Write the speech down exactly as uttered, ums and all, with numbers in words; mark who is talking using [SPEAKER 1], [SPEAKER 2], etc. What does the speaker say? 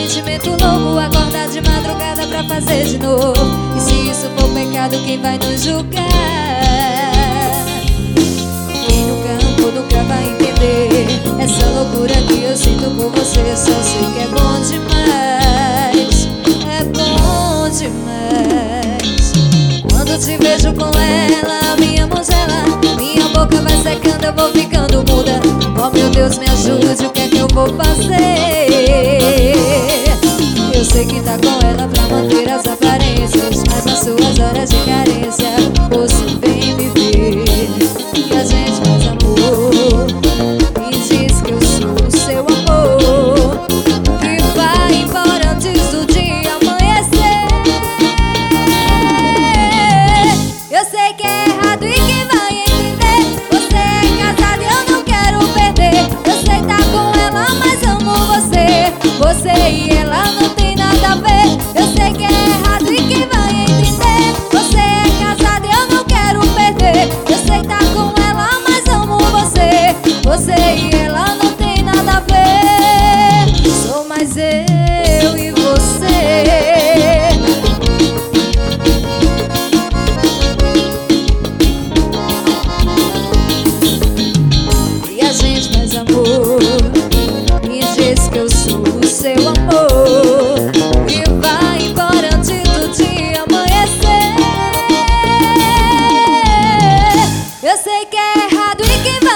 [SPEAKER 1] sentimento louco, acordar de madrugada pra fazer de novo. E se isso for pecado, quem vai nos julgar? Quem nunca amou nunca vai entender essa loucura que eu sinto por você. Eu só sei que é bom demais, é bom demais. Quando te vejo com ela, minha mão gela, minha boca vai secando, eu vou ficando muda. Oh meu Deus, me ajude, o que é que eu vou fazer? Eu sei que tá com ela pra manter as aparências, mas nas suas horas de carência você vem me ver e a gente faz amor e diz que eu sou o seu amor, que vai embora antes do dia amanhecer. Eu sei que é errado e quem vai entender? Você é casado e eu não quero perder. Eu sei tá com ela, mas amo você. Você e ela não tem nada a ver. Eu sei que é errado e quem vai entender? Você é casado e eu não quero perder. Eu sei tá com ela, mas amo você. Você e ela não tem nada a ver. Sou mais eu e você. E a gente faz amor e diz que eu sou o seu amor, e vai embora antes do dia amanhecer. Eu sei que é errado e quem vai